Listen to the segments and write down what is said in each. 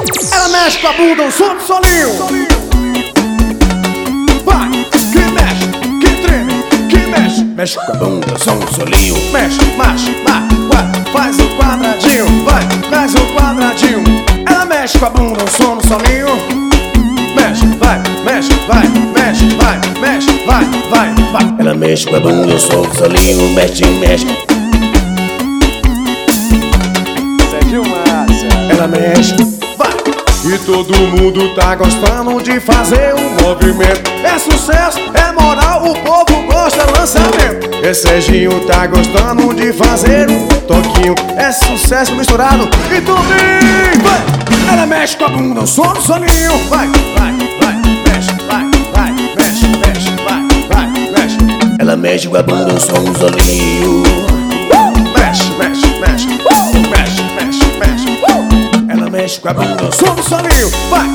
Ela mexe com a bunda, um som do solinho. Vai, que mexe, que treme, que mexe. Mexe com a bunda, som do solinho. Mexe, macho, vai, faz o quadradinho. Vai, faz o quadradinho. Ela mexe com a bunda, um som do solinho. Mexe, vai, mexe, vai, mexe, vai, mexe, vai, vai, vai. Ela mexe com a bunda, o som do solinho. Mexe, mexe. Ela mexe, vai. E todo mundo tá gostando de fazer um movimento. É sucesso, é moral, o povo gosta do lançamento. Esse Serginho tá gostando de fazer um toquinho. É sucesso misturado e tudinho, vai. Ela mexe com a bunda, o som do solinho. Vai, vai, vai, mexe, vai, vai, mexe, mexe, vai, vai, mexe. Ela mexe com a bunda, o som do solinho. Mexe, mexe, mexe, mexe, mexe, mexe. Ela mexe com a bunda, o som do solinho. Vai.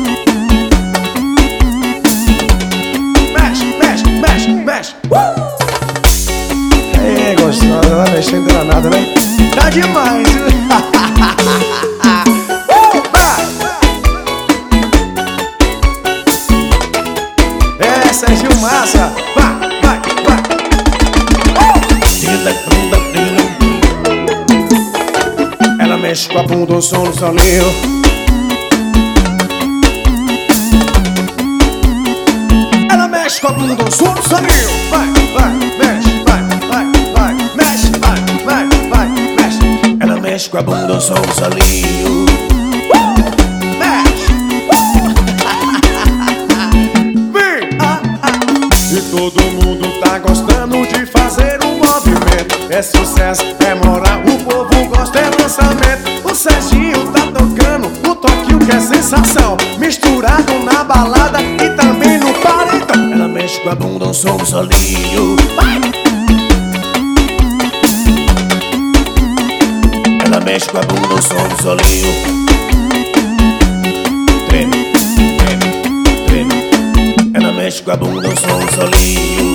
Mexe, mexe, mexe, mexe. É gostosa, ela mexendo danada, né? Tá demais. É, Serginho Massa. Vai, vai, vai. Ela mexe com a bunda, o som do solinho. Ela mexe com a bunda, o som do solinho. Vai, vai, mexe, vai, vai, vai, mexe, vai, vai, vai, mexe. Ela mexe com a bunda, o som do solinho. Mexe. Vem. E todo mundo tá gostando de fazer um movimento. É sucesso, é moral, o povo gosta, é lançamento. O Serginho tá tocando o toquinho que é sensação, misturado na balada e também no paredão. Ela mexe com a bunda, o som do solinho. Ela mexe com a bunda, o som do solinho. Treme, treme, treme. Ela mexe com a bunda, o som do solinho.